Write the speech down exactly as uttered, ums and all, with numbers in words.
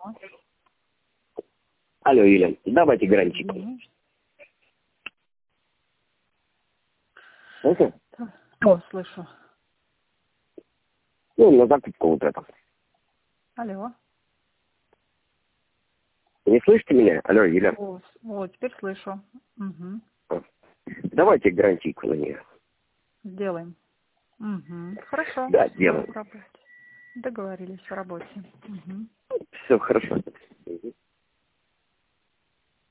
Алло, Елена, давайте гарантийку. Мгм. Слышите? О, слышу. Ну, на закупку вот это. Алло. Не слышите меня? Алло, Елена. О, с- вот, теперь слышу. Угу. А. Давайте гарантийку на нее. Сделаем. Угу. Хорошо. Да, Все, делаем. работать. Договорились о работе. Угу. Все хорошо. Мгм.